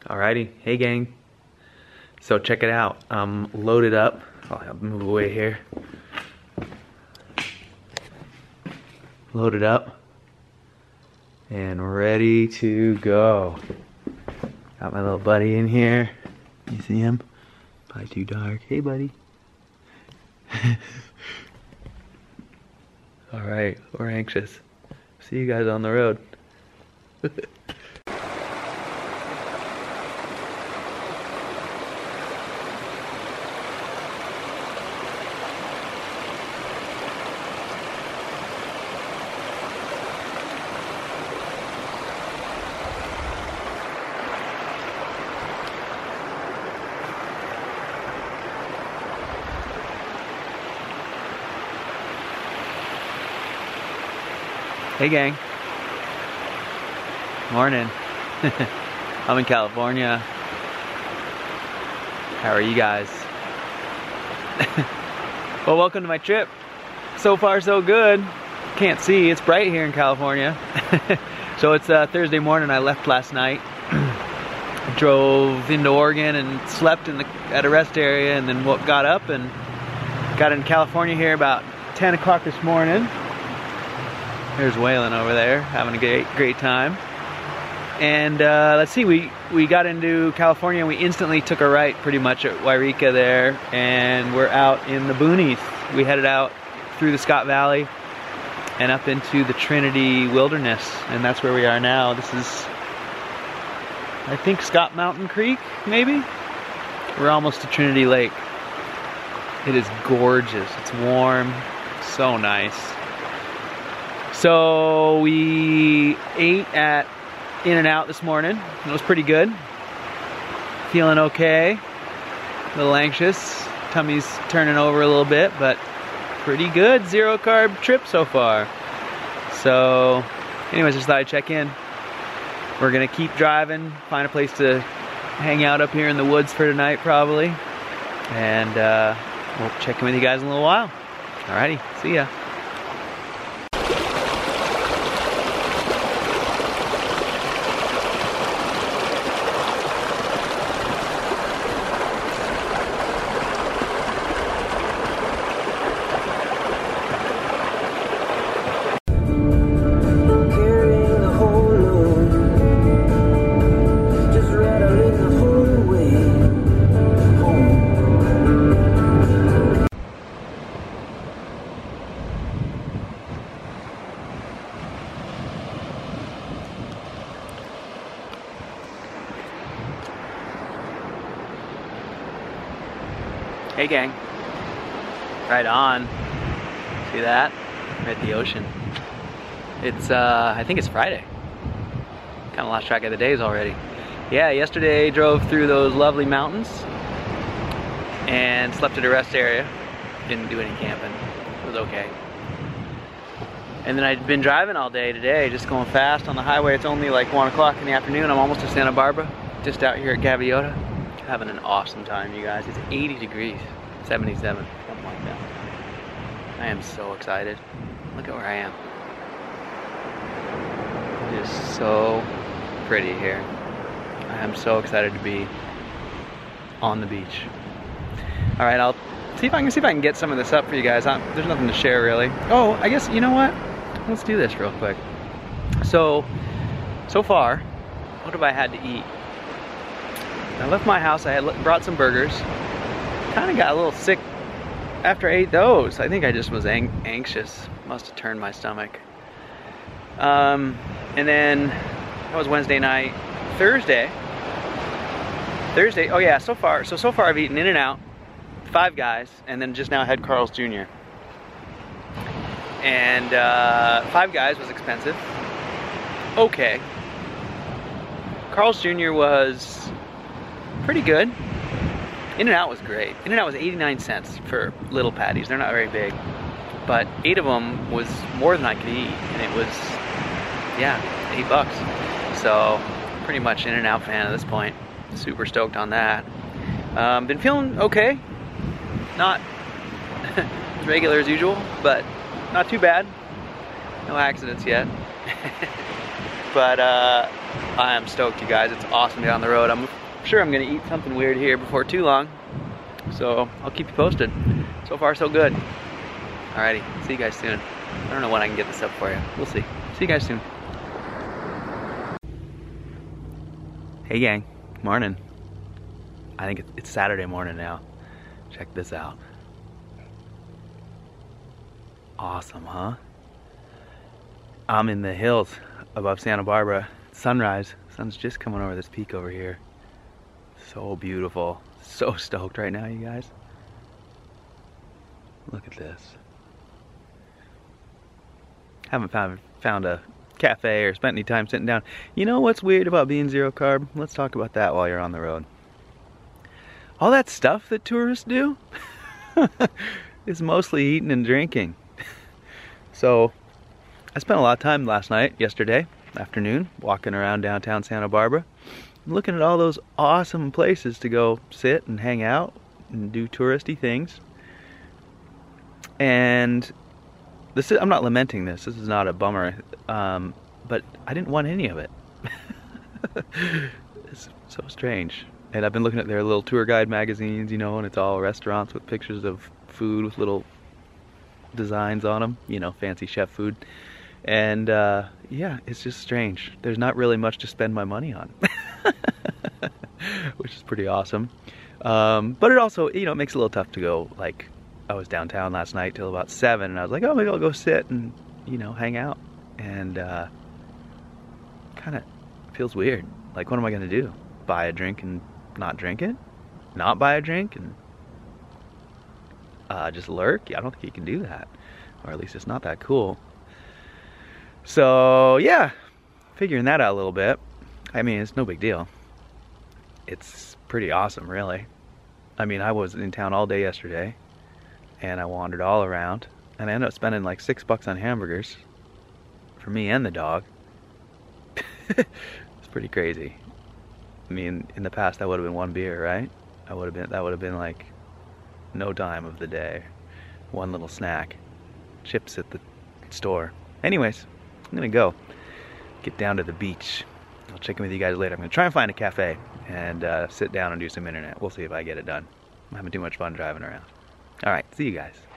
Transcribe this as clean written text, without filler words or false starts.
Alrighty, hey gang. So check it out. I'm loaded up. I'll move away here. Loaded up and ready to go. Got my little buddy in here. You see him? Probably too dark. Hey buddy. Alright, we're anxious. See you guys on the road. Hey gang. Morning. I'm in California. How are you guys? Well, welcome to my trip. So far so good. Can't see, it's bright here in California. So it's Thursday morning. I left last night. Drove into Oregon and slept at a rest area, and then got up and got in California here about 10 o'clock this morning. There's Waylon over there having a great time. And let's see, we got into California and we instantly took a right pretty much at Wairika there, and we're out in the boonies. We headed out through the Scott Valley and up into the Trinity Wilderness, and that's where we are now. This is, I think, Scott Mountain Creek, maybe? We're almost to Trinity Lake. It is gorgeous, it's warm, so nice. So we ate at In-N-Out this morning. It was pretty good. Feeling okay. A little anxious. Tummy's turning over a little bit, but pretty good. Zero carb trip so far. So anyways, just thought I'd check in. We're gonna keep driving, find a place to hang out up here in the woods for tonight probably. And we'll check in with you guys in a little while. Alrighty, see ya. Hey gang, right on. See that? We're at the ocean. It's, I think it's Friday. Kind of lost track of the days already. Yeah, yesterday drove through those lovely mountains and slept at a rest area. Didn't do any camping, it was okay. And then I'd been driving all day today, just going fast on the highway. It's only like 1 o'clock in the afternoon. I'm almost to Santa Barbara, just out here at Gaviota. Having an awesome time, you guys. It's 80 degrees, 77, something like that. I am so excited. Look at where I am. It is so pretty here. I am so excited to be on the beach. All right, I'll see if I can get some of this up for you guys. There's nothing to share really. Oh, I guess, you know what? Let's do this real quick. So far, what have I had to eat? I left my house, I had brought some burgers. Kind of got a little sick after I ate those. I think I just was anxious. Must have turned my stomach. And then, that was Wednesday night. Thursday, oh yeah, so far I've eaten In-N-Out, Five Guys, and then just now I had Carl's Jr. And Five Guys was expensive. Okay. Carl's Jr. was pretty good. In-N-Out was great. In-N-Out was 89 cents for little patties. They're not very big. But 8 of them was more than I could eat. And it was, yeah, $8. So, pretty much In-N-Out fan at this point. Super stoked on that. Been feeling okay. Not as regular as usual, but not too bad. No accidents yet. But I am stoked, you guys. It's awesome to be on the road. I'm sure I'm gonna eat something weird here before too long. So I'll keep you posted. So far, so good. Alrighty, see you guys soon. I don't know when I can get this up for you. We'll see. See you guys soon. Hey gang, morning. I think it's Saturday morning now. Check this out. Awesome, huh? I'm in the hills above Santa Barbara. Sunrise. Sun's just coming over this peak over here. So beautiful. So stoked right now, you guys. Look at this. Haven't found a cafe or spent any time sitting down. You know what's weird about being zero carb? Let's talk about that while you're on the road. All that stuff that tourists do is mostly eating and drinking. So I spent a lot of time yesterday afternoon, walking around downtown Santa Barbara, looking at all those awesome places to go sit and hang out and do touristy things. And I'm not lamenting this. This is not a bummer, but I didn't want any of it. It's so strange. And I've been looking at their little tour guide magazines, you know, and it's all restaurants with pictures of food with little designs on them, you know, fancy chef food. And yeah, it's just strange. There's not really much to spend my money on, which is pretty awesome. But it also, you know, it makes it a little tough to go. Like, I was downtown last night till about 7, and I was like, oh, maybe I'll go sit and, you know, hang out. And kind of feels weird. Like, what am I gonna do? Buy a drink and not drink it? Not buy a drink and just lurk? Yeah, I don't think you can do that. Or at least it's not that cool. So yeah, figuring that out a little bit. I mean, it's no big deal. It's pretty awesome, really. I mean, I was in town all day yesterday, and I wandered all around, and I ended up spending like $6 on hamburgers for me and the dog. It's pretty crazy. I mean, in the past that would have been one beer, right? That would have been like no time of the day. One little snack. Chips at the store. Anyways, I'm gonna go get down to the beach. I'll check in with you guys later. I'm gonna try and find a cafe and sit down and do some internet. We'll see if I get it done. I'm having too much fun driving around. Alright, see you guys.